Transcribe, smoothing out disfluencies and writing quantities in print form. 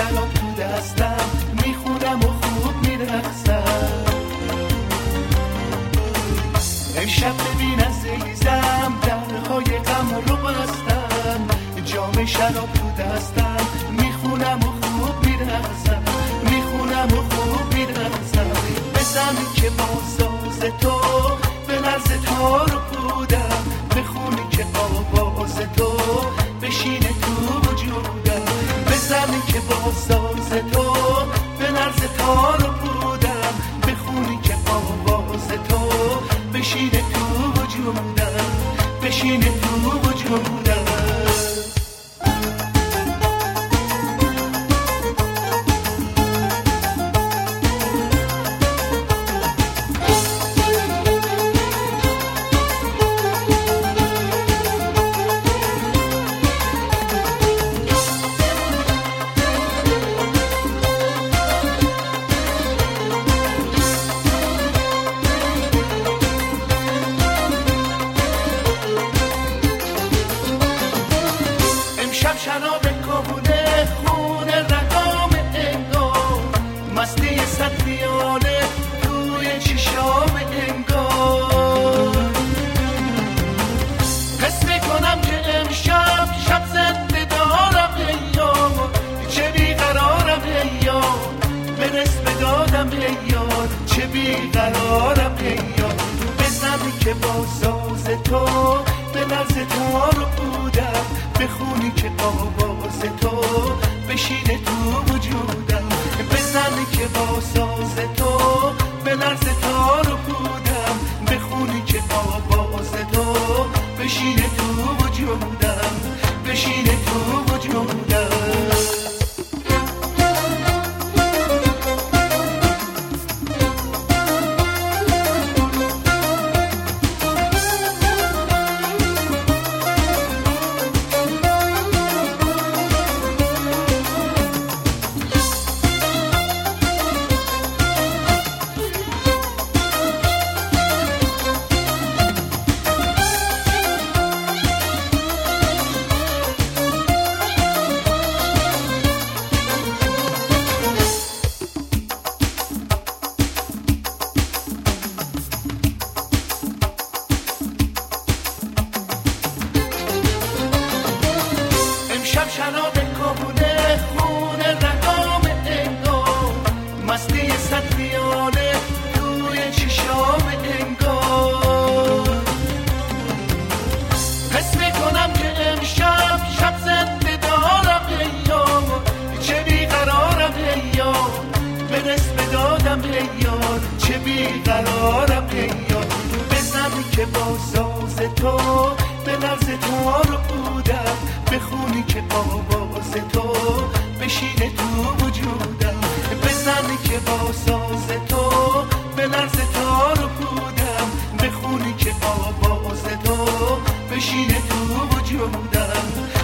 شراب تو دستم، میخونم و خوب میرقصم. امشب ببین عزیزم درهای غم رو بستم، جام شراب تو دستم، میخونم و خوب میرقصم، میخونم و خوب میرقصم. بزن که با ساز تو به لرز تار و پودم، بخونی که آواز تو بشینه تو وجودم. بزن که با ساز تو به لرز تار و پودم، بخونی که آواز تو بشینه تو وجودم، بشینه تو وجودم. شراب کهنه خون رقام انگار، مستی سطریانه توی چشام انگار. حس میکنم که امشب شب زنده دارم ایار، چه بیقرارم ایار، برس به دادم ایار، چه بیقرارم ایار. بزن که با ساز تو به لرز تار و بودم، بخونی که آواز تو بشینه تو وجودم. بزن که با ساز تو به لرز تار و بودم، بخونی که آواز تو بشینه تو وجودم، بشینه تو وجودم. شراب کهنه خون رقام انگار، مستی سطریانه توی چشام انگار. حس میکنم که امشب شب زنده دارم ایار، چه بیقرارم ایار، برس به دادم ایار، چه بیقرارم ایار. بزن که با ساز تو به لرز تار و بودم، بخونی که آواز تو بشینه تو وجودم. بزن که با ساز تو به لرز تار و بودم، بخونی که آواز تو بشینه تو وجودم،